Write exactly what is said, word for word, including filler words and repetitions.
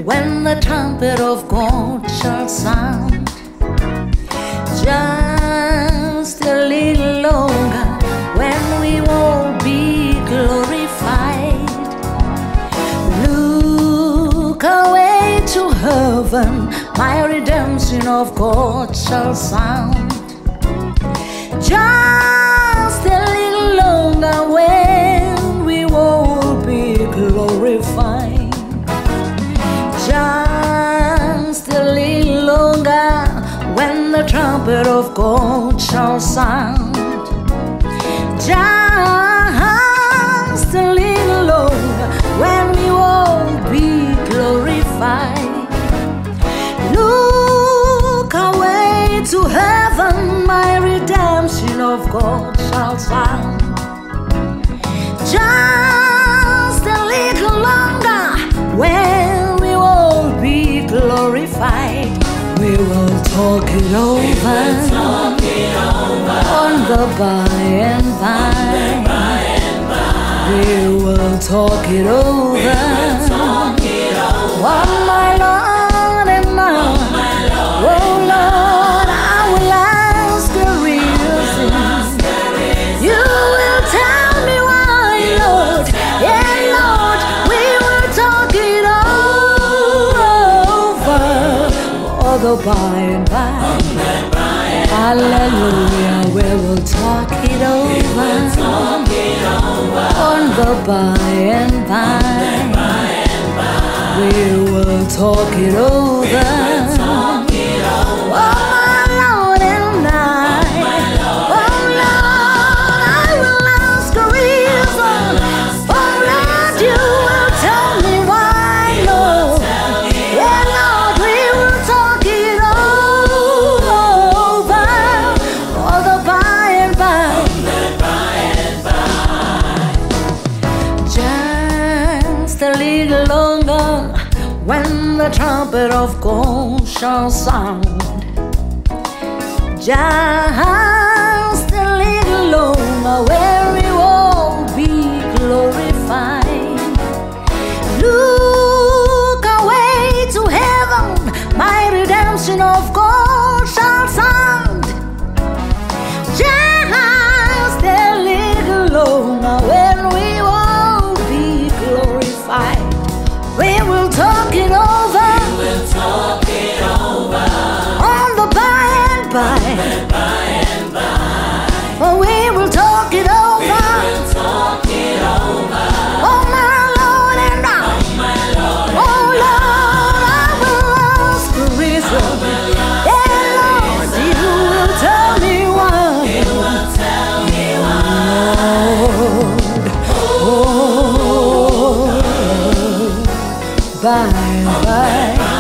when the trumpet of God shall sound. Just a little longer, when we will be glorified. Look away to heaven, my redemption of God shall sound. Just a little longer, when we will be glorified. Just a little longer, when the trumpet of God shall sound. Just a little longer, when we will be glorified. Look away to heaven, my redemption of God shall sound. Just a little longer, when we will be glorified. We will talk it over, talk it over on the by and by. We will talk it over, we'll talk it over. Oh my Lord and my, oh, my Lord, oh Lord, I will ask the reason. You will tell me why, Lord. Yeah, Lord, we will talk it over, all the by and by. Hallelujah, we will talk it over, talk it over on the by and by. We will talk it over, talk it over. oh my Lord and I. Oh Lord, I will ask a reason. Oh Lord, you will tell me why, Lord. Yeah, Lord, we will talk it over, all the by and by. Just a little longer, when the trumpet of God shall sound. Just a little longer, where we will be glorified. Look away to heaven, my redemption of God shall sound. Just a little longer, when we will be glorified. We will talk it over, we'll talk it over on the by and by. by and by. Oh, we will talk it over, we'll talk it over. oh my Lord and I. my Lord, Oh Lord, I will ask the reason. Yeah, Lord, you will tell me why. you will tell me why. Lord, oh, by and by.